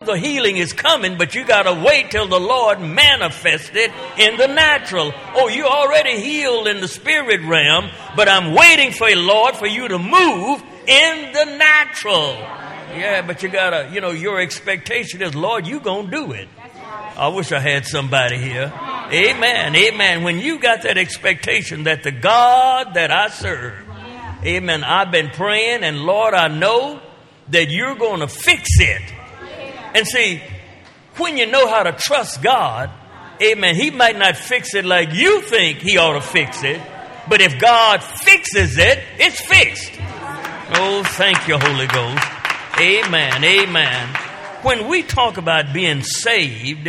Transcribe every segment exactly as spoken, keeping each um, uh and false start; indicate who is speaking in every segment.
Speaker 1: the healing is coming, but you got to wait till the Lord manifests it in the natural. Oh, you're already healed in the spirit realm, but I'm waiting for you, Lord, for you to move in the natural. Yeah, but you got to, you know, your expectation is, Lord, you going to do it. I wish I had somebody here. Amen, amen. When you got that expectation that the God that I serve, amen, I've been praying, and Lord, I know that you're going to fix it. And see, when you know how to trust God, amen, he might not fix it like you think he ought to fix it, but if God fixes it, it's fixed. Oh, thank you, Holy Ghost. Amen, amen. When we talk about being saved,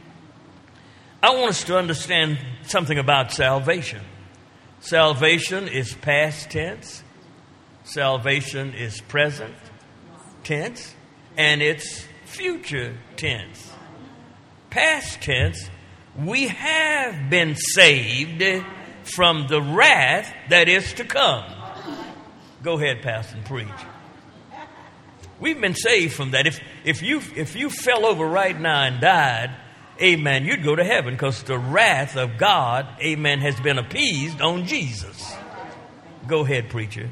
Speaker 1: I want us to understand something about salvation. Salvation is past tense. Salvation is present tense. And it's future tense. Past tense, we have been saved from the wrath that is to come. Go ahead, Pastor, and preach. We've been saved from that. If if you if you fell over right now and died, amen, you'd go to heaven because the wrath of God, amen, has been appeased on Jesus. Go ahead, preacher.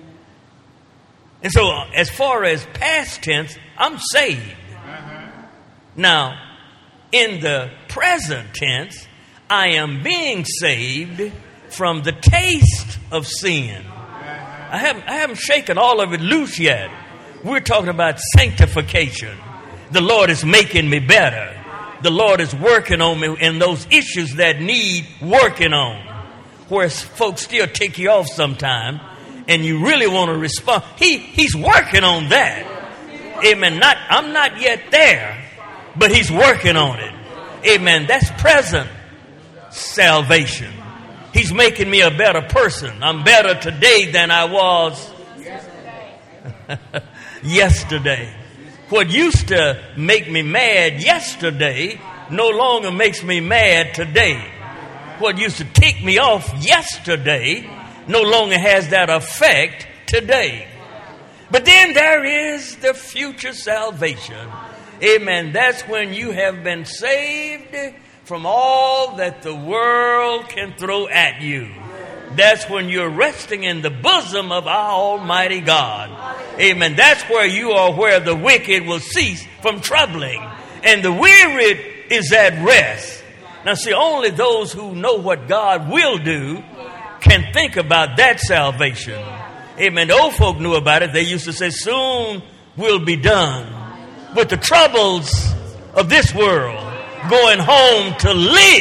Speaker 1: And so as far as past tense, I'm saved. Uh-huh. Now, in the present tense, I am being saved from the taste of sin. Uh-huh. I haven't, I haven't shaken all of it loose yet. We're talking about sanctification. The Lord is making me better. The Lord is working on me in those issues that need working on. Where folks still tick you off sometime and you really want to respond. He, he's working on that. Amen. Not, I'm not yet there, but he's working on it. Amen. That's present salvation. He's making me a better person. I'm better today than I was yesterday. What used to make me mad yesterday no longer makes me mad today. What used to tick me off yesterday no longer has that effect today. But then there is the future salvation. Amen. That's when you have been saved from all that the world can throw at you. That's when you're resting in the bosom of our Almighty God. Amen. That's where you are, where the wicked will cease from troubling, and the weary is at rest. Now see, only those who know what God will do can think about that salvation. Amen. The old folk knew about it. They used to say, soon we'll be done with the troubles of this world, going home to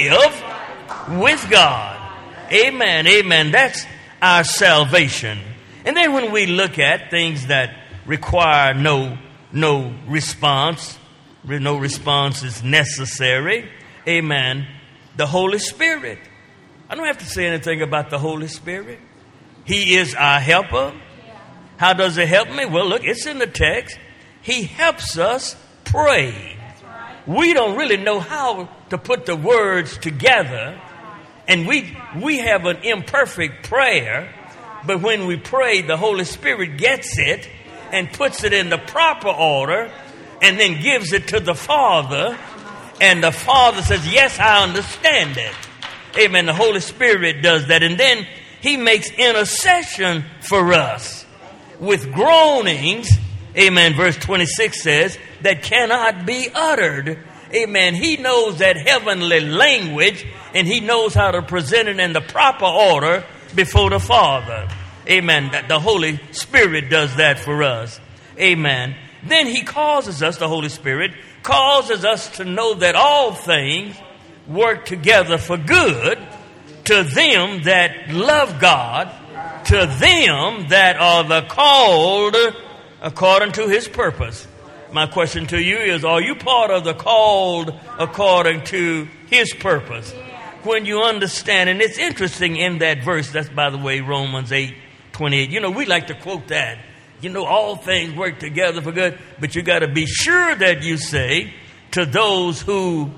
Speaker 1: live with God. Amen, amen. That's our salvation. And then when we look at things that require no, no response, no response is necessary, amen, the Holy Spirit. I don't have to say anything about the Holy Spirit. He is our helper. How does it help me? Well, look, it's in the text. He helps us pray. We don't really know how to put the words together. And we we have an imperfect prayer, but when we pray, the Holy Spirit gets it and puts it in the proper order and then gives it to the Father. And the Father says, yes, I understand it. Amen. The Holy Spirit does that. And then he makes intercession for us with groanings. Amen. Verse twenty-six says that cannot be uttered. Amen. He knows that heavenly language, and he knows how to present it in the proper order before the Father. Amen. The Holy Spirit does that for us. Amen. Then he causes us, the Holy Spirit, causes us to know that all things work together for good to them that love God, to them that are the called according to his purpose. My question to you is, are you part of the called according to his purpose? When you understand, and it's interesting in that verse, that's by the way, Romans eight twenty-eight. You know, we like to quote that. You know, all things work together for good, but you got to be sure that you say to those who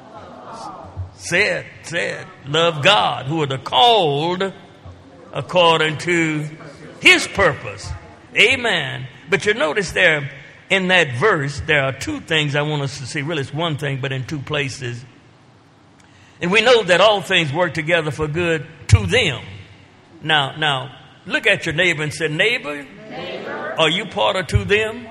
Speaker 1: said, said, love God, who are the called according to his purpose. Amen. But you notice there, in that verse, there are two things I want us to see. Really, it's one thing, but in two places. And we know that all things work together for good to them. Now, now, look at your neighbor and say, neighbor, neighbor. Are you part of to them?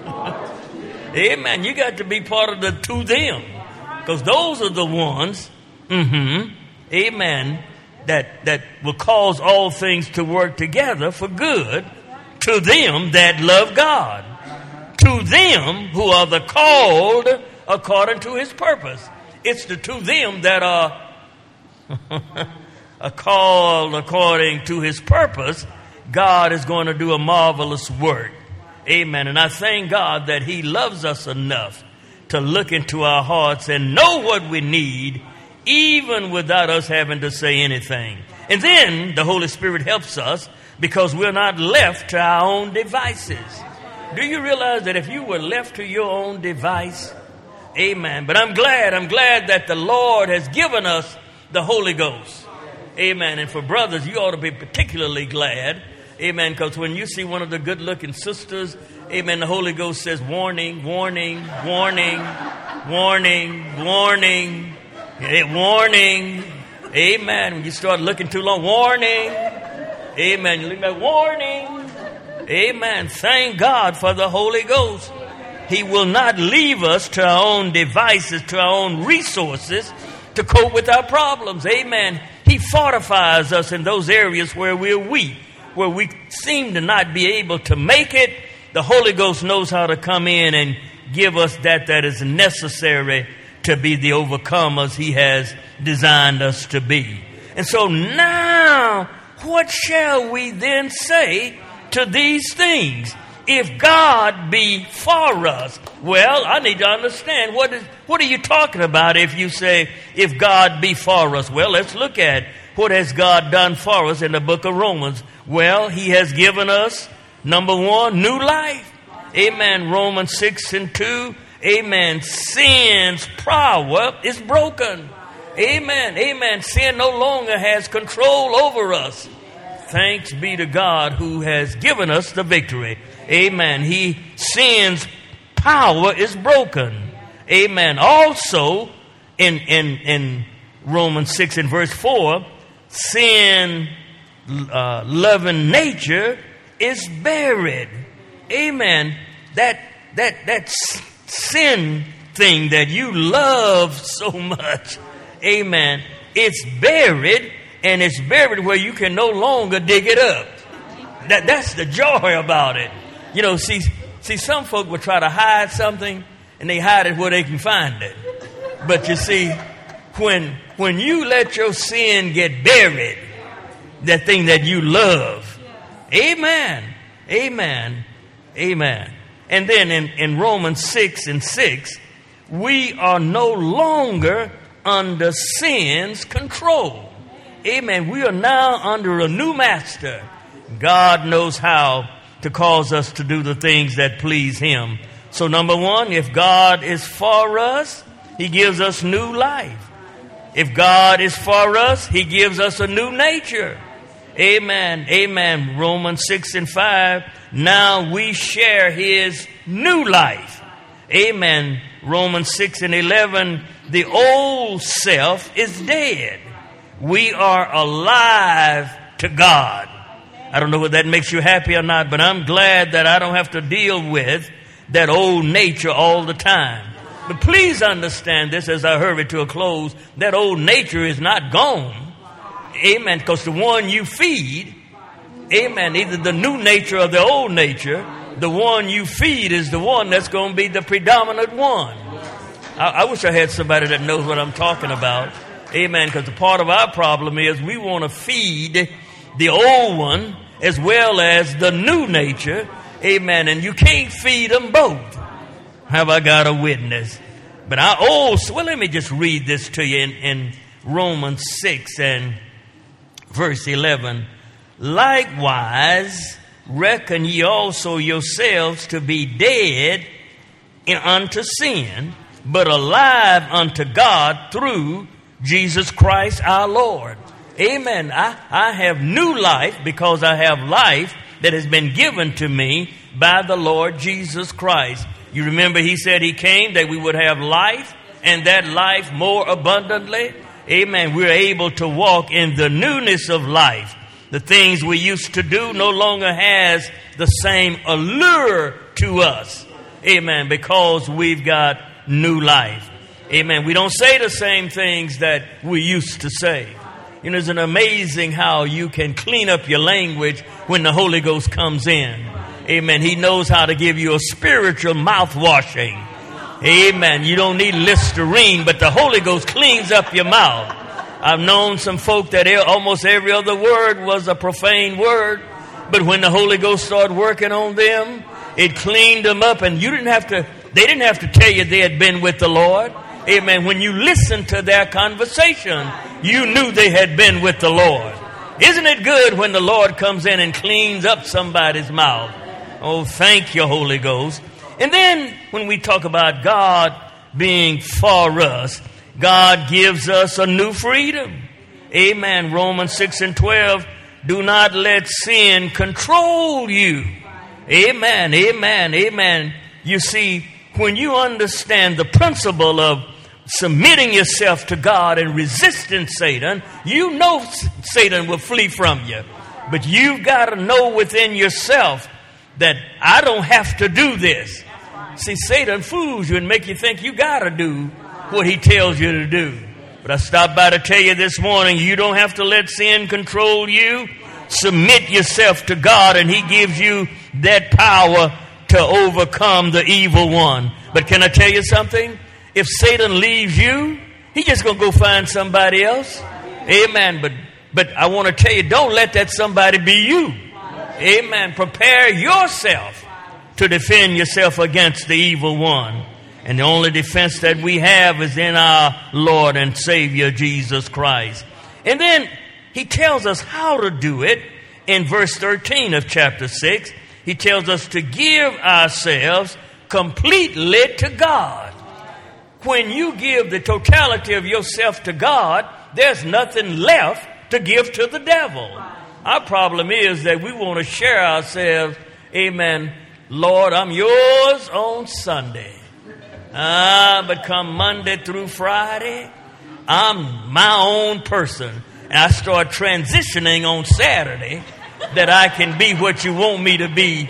Speaker 1: Amen. You got to be part of the to them. Because those are the ones, mm-hmm, amen, that, that will cause all things to work together for good to them that love God. To them who are the called according to his purpose. It's the to them that are, are called according to his purpose. God is going to do a marvelous work. Amen. And I thank God that he loves us enough to look into our hearts and know what we need, even without us having to say anything. And then the Holy Spirit helps us because we're not left to our own devices. Do you realize that if you were left to your own device, amen. But I'm glad, I'm glad that the Lord has given us the Holy Ghost. Amen. And for brothers, you ought to be particularly glad. Amen. Because when you see one of the good looking sisters, amen, the Holy Ghost says, warning, warning, warning, warning, warning, warning. Amen. When you start looking too long, warning. Amen. You look like warning. Amen. Thank God for the Holy Ghost. He will not leave us to our own devices, to our own resources to cope with our problems. Amen. He fortifies us in those areas where we're weak, where we seem to not be able to make it. The Holy Ghost knows how to come in and give us that that is necessary to be the overcomers he has designed us to be. And so now, what shall we then say to these things? If God be for us, well, I need to understand what is what are you talking about if you say, if God be for us? Well, let's look at what has God done for us in the book of Romans. Well, he has given us, number one, new life. Amen. Romans six and two. Amen. Sin's power is broken. Amen. Amen. Sin no longer has control over us. Thanks be to God who has given us the victory. Amen. He, sin's power is broken. Amen. Also, in, in, in Romans six and verse four, sin uh, loving nature is buried. Amen. That, that, that sin thing that you love so much. Amen. It's buried, and it's buried where you can no longer dig it up. That, that's the joy about it. You know, see, see, some folk will try to hide something, and they hide it where they can find it. But you see, when when you let your sin get buried, that thing that you love, amen, amen, amen. And then in, in Romans six and six, we are no longer under sin's control. Amen. We are now under a new master. God knows how to cause us to do the things that please him. So number one, if God is for us, he gives us new life. If God is for us, he gives us a new nature. Amen. Amen. Romans six and five. Now we share his new life. Amen. Romans six and eleven. The old self is dead. We are alive to God. I don't know whether that makes you happy or not, but I'm glad that I don't have to deal with that old nature all the time. But please understand this as I hurry to a close. That old nature is not gone. Amen. Because the one you feed, amen, either the new nature or the old nature, the one you feed is the one that's going to be the predominant one. I, I wish I had somebody that knows what I'm talking about. Amen. Because the part of our problem is we want to feed the old one as well as the new nature. Amen. And you can't feed them both. Have I got a witness? But our old, well, let me just read this to you in, in Romans six and verse eleven. Likewise, reckon ye also yourselves to be dead in, unto sin, but alive unto God through Jesus Christ our Lord. Amen. I, I have new life because I have life that has been given to me by the Lord Jesus Christ. You remember he said he came that we would have life, and that life more abundantly. Amen. We're able to walk in the newness of life. The things we used to do no longer has the same allure to us. Amen. Because we've got new life. Amen. We don't say the same things that we used to say. You know, it's an amazing how you can clean up your language when the Holy Ghost comes in. Amen. He knows how to give you a spiritual mouth washing. Amen. You don't need Listerine, but the Holy Ghost cleans up your mouth. I've known some folk that almost every other word was a profane word, but when the Holy Ghost started working on them, it cleaned them up, and you didn't have to, they didn't have to tell you they had been with the Lord. Amen. When you listened to their conversation, you knew they had been with the Lord. Isn't it good when the Lord comes in and cleans up somebody's mouth? Oh, thank you, Holy Ghost. And then when we talk about God being for us, God gives us a new freedom. Amen. Romans six and twelve, do not let sin control you. Amen, amen, amen. You see, when you understand the principle of submitting yourself to God and resisting Satan, you know Satan will flee from you. But you've got to know within yourself that I don't have to do this. See, Satan fools you and make you think you got to do what he tells you to do. But I stopped by to tell you this morning, you don't have to let sin control you. Submit yourself to God, and he gives you that power to overcome the evil one. But can I tell you something? If Satan leaves you, he's just going to go find somebody else. Amen. But but I want to tell you, don't let that somebody be you. Amen. Prepare yourself to defend yourself against the evil one. And the only defense that we have is in our Lord and Savior, Jesus Christ. And then he tells us how to do it in verse thirteen of chapter six. He tells us to give ourselves completely to God. When you give the totality of yourself to God, there's nothing left to give to the devil. Our problem is that we want to share ourselves. Amen. Lord, I'm yours on Sunday. Ah, but come Monday through Friday, I'm my own person. And I start transitioning on Saturday that I can be what you want me to be.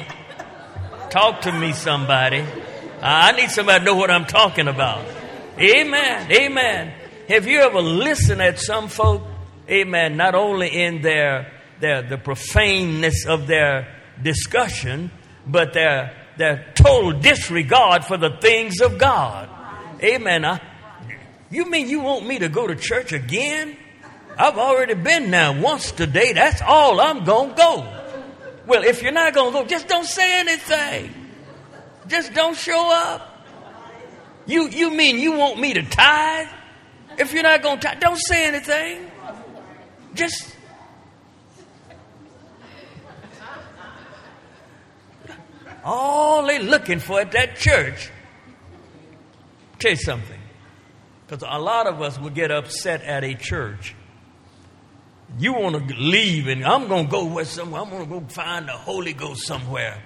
Speaker 1: Talk to me, somebody. I need somebody to know what I'm talking about. Amen. Amen. Have you ever listened at some folk? Amen. Not only in their, their the profaneness of their discussion, but their their total disregard for the things of God. Amen. I, you mean you want me to go to church again? I've already been there once today. That's all I'm going to go. Well, if you're not going to go, just don't say anything. Just don't show up. You you mean you want me to tithe? If you're not going to tithe, don't say anything. Just... all they're looking for at that church. Tell you something. Because a lot of us will get upset at a church. You want to leave and I'm going to go where somewhere. I'm going to go find the Holy Ghost somewhere.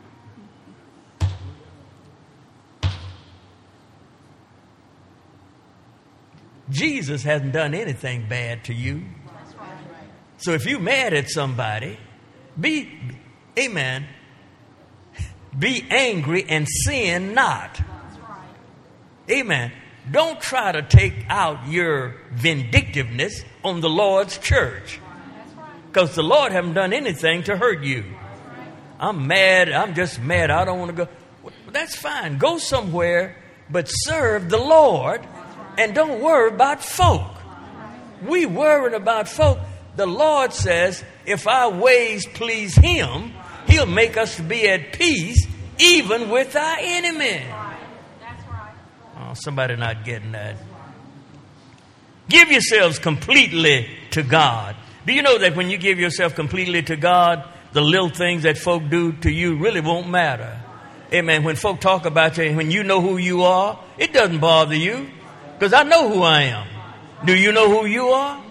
Speaker 1: Jesus hasn't done anything bad to you. So if you're mad at somebody, be, amen, be angry and sin not. Amen. Don't try to take out your vindictiveness on the Lord's church. Because the Lord hasn't done anything to hurt you. I'm mad. I'm just mad. I don't want to go. Well, that's fine. Go somewhere, but serve the Lord and don't worry about folk. We worrying about folk. The Lord says, if our ways please Him, He'll make us be at peace even with our enemy.
Speaker 2: That's right.
Speaker 1: Oh, somebody not getting that. Give yourselves completely to God. Do you know that when you give yourself completely to God, the little things that folk do to you really won't matter? Amen. When folk talk about you, when you know who you are, it doesn't bother you. Because I know who I am. Do you know who you are?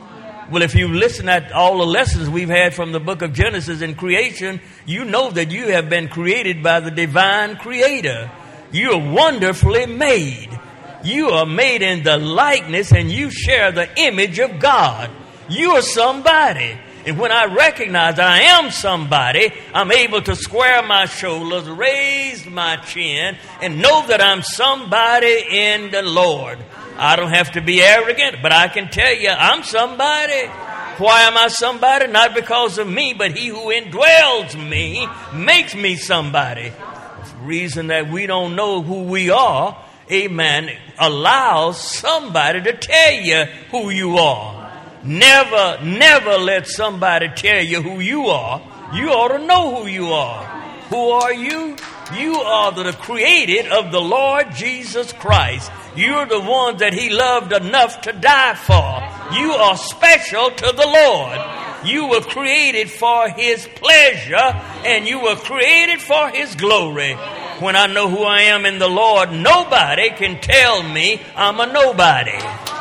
Speaker 1: Well, if you listen at all the lessons we've had from the book of Genesis and creation, you know that you have been created by the divine creator. You are wonderfully made. You are made in the likeness and you share the image of God. You are somebody. And when I recognize I am somebody, I'm able to square my shoulders, raise my chin, and know that I'm somebody in the Lord. I don't have to be arrogant, but I can tell you I'm somebody. Why am I somebody? Not because of me, but he who indwells me makes me somebody. The reason that we don't know who we are, amen, allows somebody to tell you who you are. Never, never let somebody tell you who you are. You ought to know who you are. Who are you? You are the created of the Lord Jesus Christ. You're the one that he loved enough to die for. You are special to the Lord. You were created for his pleasure and you were created for his glory. When I know who I am in the Lord, nobody can tell me I'm a nobody.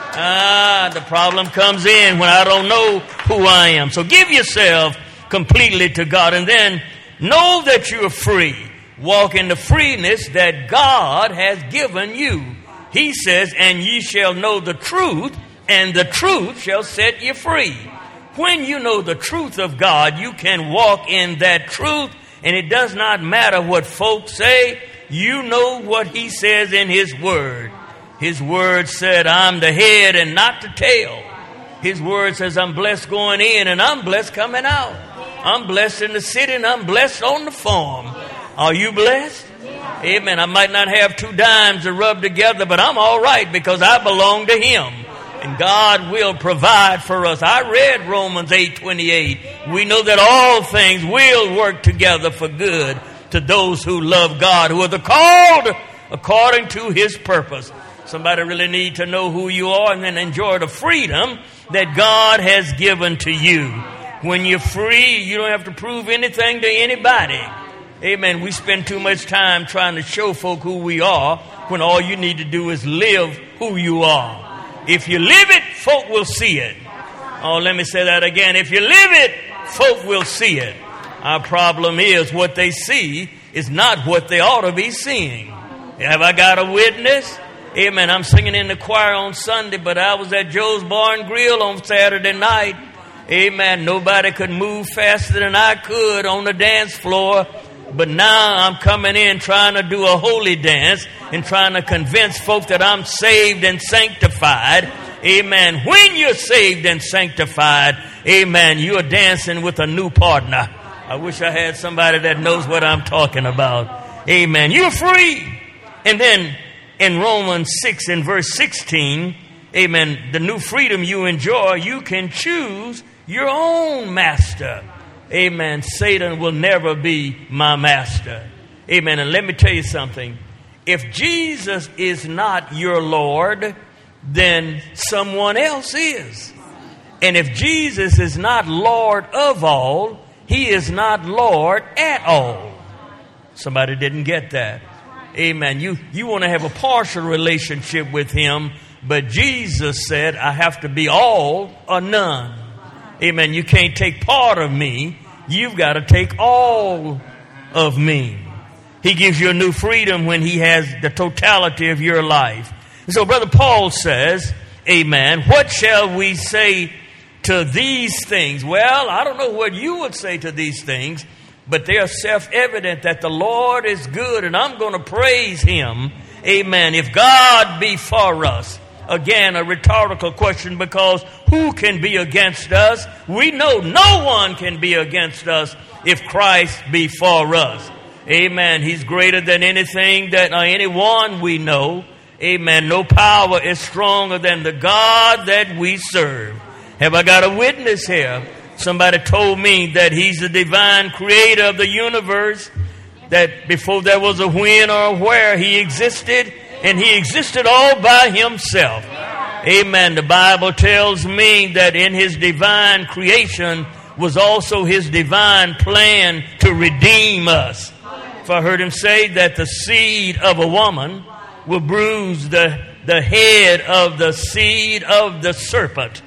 Speaker 1: Ah, the problem comes in when I don't know who I am. So give yourself completely to God and then know that you are free. Walk in the freeness that God has given you. He says, and ye shall know the truth, and the truth shall set you free. When you know the truth of God, you can walk in that truth, and it does not matter what folks say. You know what he says in his word. His word said, I'm the head and not the tail. His word says, I'm blessed going in and I'm blessed coming out. I'm blessed in the city and I'm blessed on the farm. Are you blessed? Amen. I might not have two dimes to rub together, but I'm all right because I belong to him. And God will provide for us. I read Romans eight twenty-eight. We know that all things will work together for good to those who love God, who are the called according to his purpose. Somebody really need to know who you are and then enjoy the freedom that God has given to you. When you're free, you don't have to prove anything to anybody. Amen. We spend too much time trying to show folk who we are when all you need to do is live who you are. If you live it, folk will see it. Oh, let me say that again. If you live it, folk will see it. Our problem is what they see is not what they ought to be seeing. Have I got a witness? Amen. I'm singing in the choir on Sunday, but I was at Joe's Bar and Grill on Saturday night. Amen. Nobody could move faster than I could on the dance floor. But now I'm coming in trying to do a holy dance and trying to convince folk that I'm saved and sanctified. Amen. When you're saved and sanctified, amen, you're dancing with a new partner. I wish I had somebody that knows what I'm talking about. Amen. You're free. And then in Romans six and verse sixteen, amen, the new freedom you enjoy, you can choose your own master. Amen. Satan will never be my master. Amen. And let me tell you something. If Jesus is not your Lord, then someone else is. And if Jesus is not Lord of all, he is not Lord at all. Somebody didn't get that. Amen. You, you want to have a partial relationship with him, but Jesus said, I have to be all or none. Amen. You can't take part of me. You've got to take all of me. He gives you a new freedom when he has the totality of your life. And so Brother Paul says, amen, what shall we say to these things? Well, I don't know what you would say to these things, but they are self-evident that the Lord is good and I'm going to praise him. Amen. If God be for us. Again, a rhetorical question, because who can be against us? We know no one can be against us if Christ be for us. Amen. He's greater than anything that or anyone we know. Amen. No power is stronger than the God that we serve. Have I got a witness here? Somebody told me that he's the divine creator of the universe, that before there was a when or a where, he existed, and he existed all by himself. Amen. The Bible tells me that in his divine creation was also his divine plan to redeem us. For I heard him say that the seed of a woman will bruise the, the head of the seed of the serpent.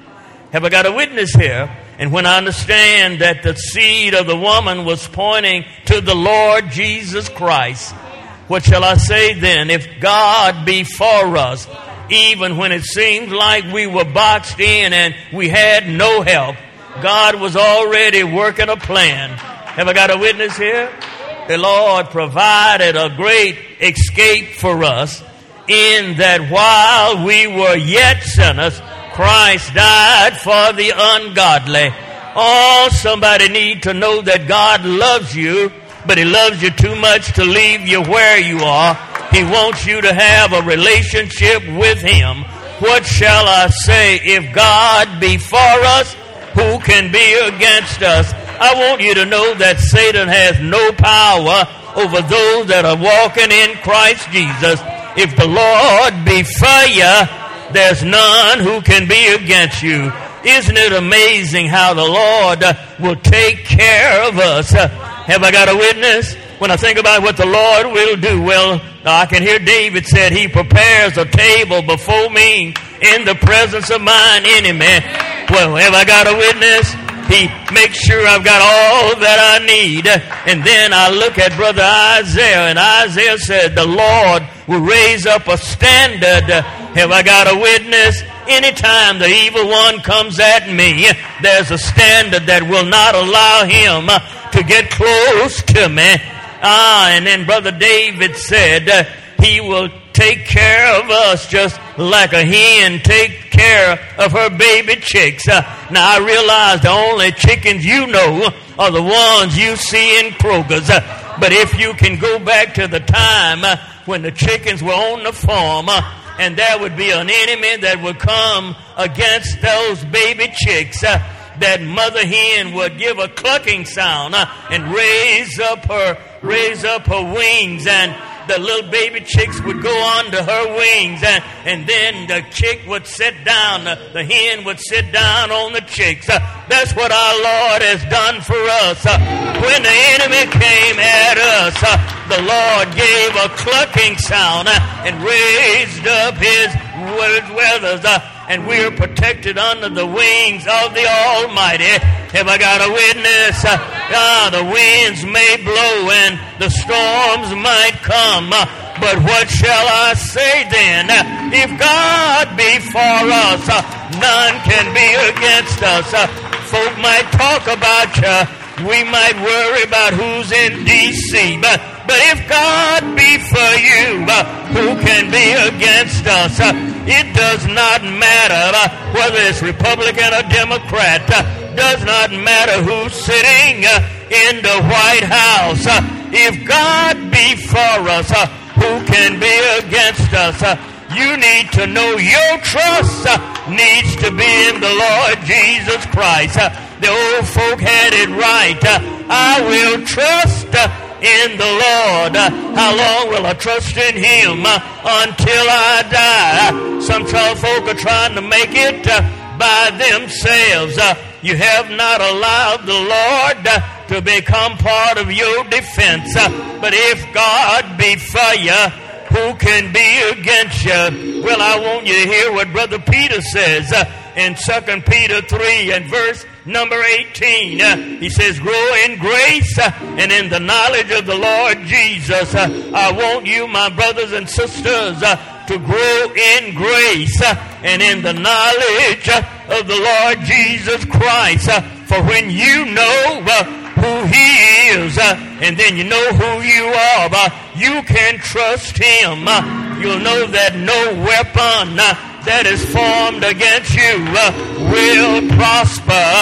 Speaker 1: Have I got a witness here? And when I understand that the seed of the woman was pointing to the Lord Jesus Christ, what shall I say then? If God be for us, even when it seemed like we were boxed in and we had no help, God was already working a plan. Have I got a witness here? The Lord provided a great escape for us in that while we were yet sinners, Christ died for the ungodly. Oh, somebody need to know that God loves you, but He loves you too much to leave you where you are. He wants you to have a relationship with Him. What shall I say? If God be for us, who can be against us? I want you to know that Satan has no power over those that are walking in Christ Jesus. If the Lord be for you, there's none who can be against you. Isn't it amazing how the Lord will take care of us? Have I got a witness? When I think about what the Lord will do, well, I can hear David said, He prepares a table before me in the presence of mine enemy. Well, have I got a witness? He makes sure I've got all that I need. And then I look at Brother Isaiah, and Isaiah said, the Lord will raise up a standard. Have I got a witness? Anytime the evil one comes at me, there's a standard that will not allow him to get close to me. Ah, and then Brother David said, uh, He will take care of us just like a hen take care of her baby chicks. Uh, now I realize the only chickens you know are the ones you see in Kroger's. Uh, but if you can go back to the time uh, when the chickens were on the farm, uh, and there would be an enemy that would come against those baby chicks, uh, that mother hen would give a clucking sound uh, and raise up her raise up her wings, and the little baby chicks would go under her wings, and, and then the chick would sit down, the, the hen would sit down on the chicks. Uh, that's what our Lord has done for us. Uh, when the enemy came at us, uh, the Lord gave a clucking sound uh, and raised up His withers, uh, and we are protected under the wings of the Almighty. Have I got a witness? Uh, ah, the winds may blow and the storms might come, uh, but what shall I say then? Uh, if God be for us, uh, none can be against us. Uh, folk might talk about you. We might worry about who's in D C, but, but if God be for you, uh, who can be against us? Uh, it does not matter uh, whether it's Republican or Democrat. Uh, does not matter who's sitting uh, in the White House. Uh, if God be for us, uh, who can be against us? Uh, you need to know your trust uh, needs to be in the Lord Jesus Christ. Uh, the old folk had it right. Uh, I will trust uh, in the Lord. Uh, how long will I trust in Him? Uh, until I die. Uh, some folk are trying to make it uh, by themselves. Uh, you have not allowed the Lord uh, to become part of your defense. Uh, but if God be for you, who can be against you? Well, I want you to hear what Brother Peter says uh, in Second Peter three and verse number eighteen. Uh, he says, grow in grace uh, and in the knowledge of the Lord Jesus. Uh, I want you, my brothers and sisters, uh, to grow in grace uh, and in the knowledge uh, of the Lord Jesus Christ. Uh, for when you know uh, who He is, uh, and then you know who you are, uh, you can trust Him. Uh, you'll know that no weapon uh, that is formed against you uh, will prosper.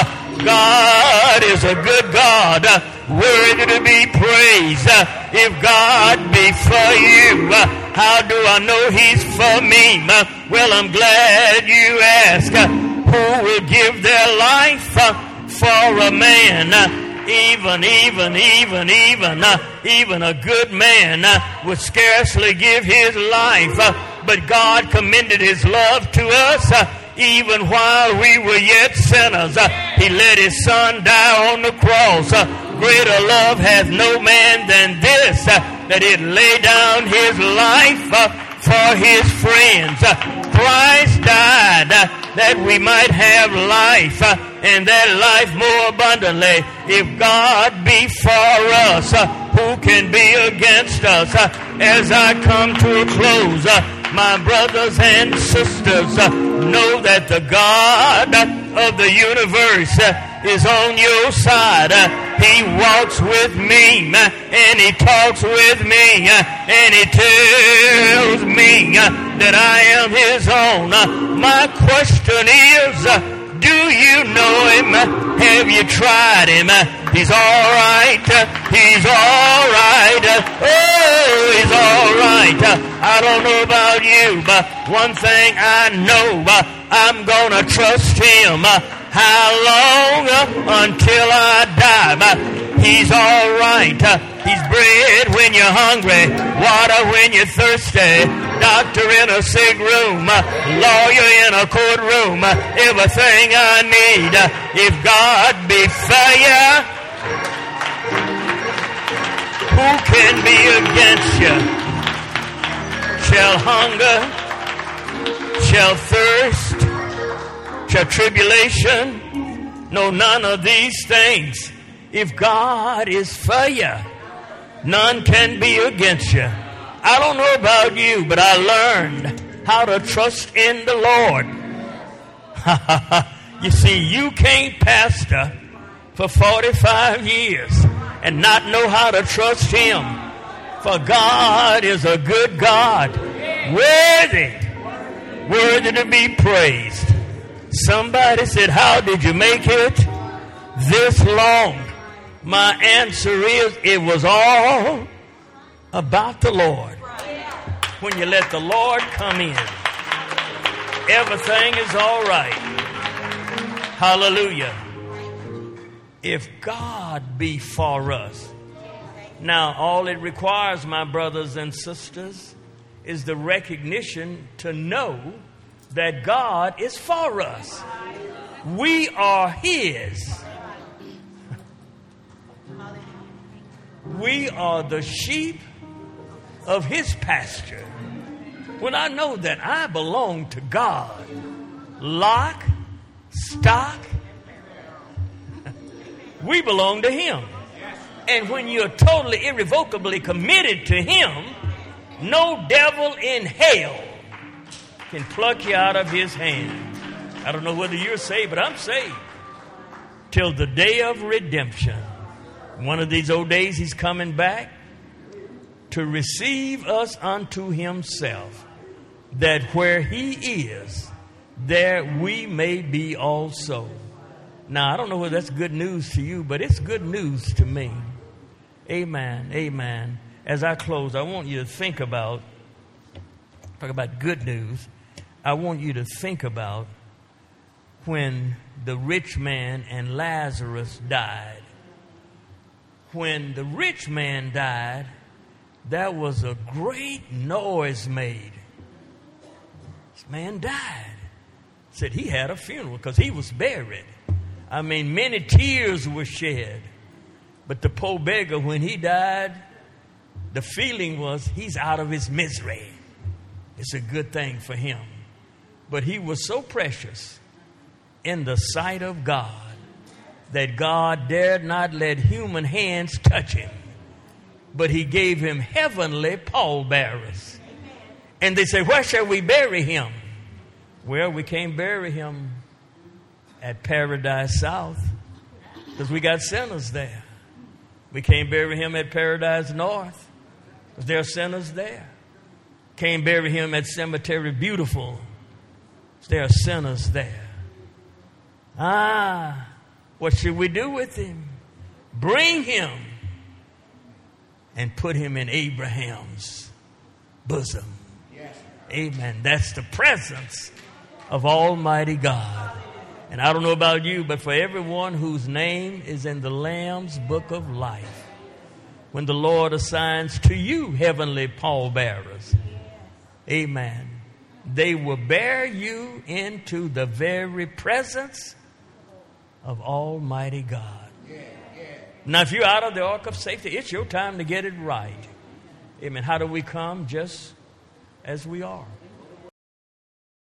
Speaker 1: God is a good God, uh, worthy to be praised. Uh, if God be for you, uh, how do I know He's for me? Uh, well, I'm glad you ask. Uh, who will give their life uh, for a man? Uh, Even, even, even, even, uh, even a good man uh, would scarcely give his life. Uh, but God commended His love to us uh, even while we were yet sinners. Uh, he let His Son die on the cross. Uh, greater love hath no man than this, uh, that He'd lay down His life uh, for His friends. Uh, Christ died uh, that we might have life, uh, and that life more abundantly. If God be for us, uh, who can be against us? Uh, as I come to a close, uh, my brothers and sisters, uh, know that the God of the universe uh, is on your side. Uh, he walks with me, uh, and he talks with me, uh, and he tells me uh, that I am his own. Uh, my question is, uh, do you know him? Uh, have you tried him? Uh, he's all right. Uh, he's all right. Uh, oh, he's all right. Uh, I don't know about you, but one thing I know, uh, I'm gonna trust him. Uh, how long? Uh, until I die. Uh, he's all right. Uh, he's bread when you're hungry, water when you're thirsty, doctor in a sick room, uh, lawyer in a courtroom, uh, everything I need. Uh, if God be fair, who can be against you? Shall hunger, shall thirst, shall tribulation? No, none of these things. If God is for you, none can be against you. I don't know about you, but I learned how to trust in the Lord. You see, you can't pastor for forty-five years and not know how to trust him. For God is a good God, worthy, worthy to be praised. Somebody said, how did you make it this long? My answer is, it was all about the Lord. When you let the Lord come in, everything is all right. Hallelujah. If God be for us. Now, all it requires, my brothers and sisters, is the recognition to know that God is for us. We are his. We are the sheep of his pasture. When I know that I belong to God, lock, stock, we belong to him. And when you're totally irrevocably committed to him, no devil in hell can pluck you out of his hand. I don't know whether you're saved, but I'm saved. Till the day of redemption. One of these old days he's coming back to receive us unto himself, that where he is, there we may be also. Now, I don't know whether that's good news to you, but it's good news to me. Amen. Amen. As I close, I want you to think about, talk about good news. I want you to think about when the rich man and Lazarus died. When the rich man died, there was a great noise made. This man died. Said he had a funeral because he was buried. I mean, many tears were shed. But the poor beggar, when he died, the feeling was he's out of his misery. It's a good thing for him. But he was so precious in the sight of God that God dared not let human hands touch him. But he gave him heavenly pallbearers. And they say, where shall we bury him? Well, we can't bury him at Paradise South because we got sinners there. We can't bury him at Paradise North because there are sinners there. Can't bury him at Cemetery Beautiful because there are sinners there. Ah, what should we do with him? Bring him and put him in Abraham's bosom. Yes. Amen. That's the presence of Almighty God. And I don't know about you, but for everyone whose name is in the Lamb's book of life, when the Lord assigns to you heavenly pallbearers, amen, they will bear you into the very presence of Almighty God. Yeah, yeah. Now, if you're out of the ark of safety, it's your time to get it right. Amen. How do we come? Just as we are.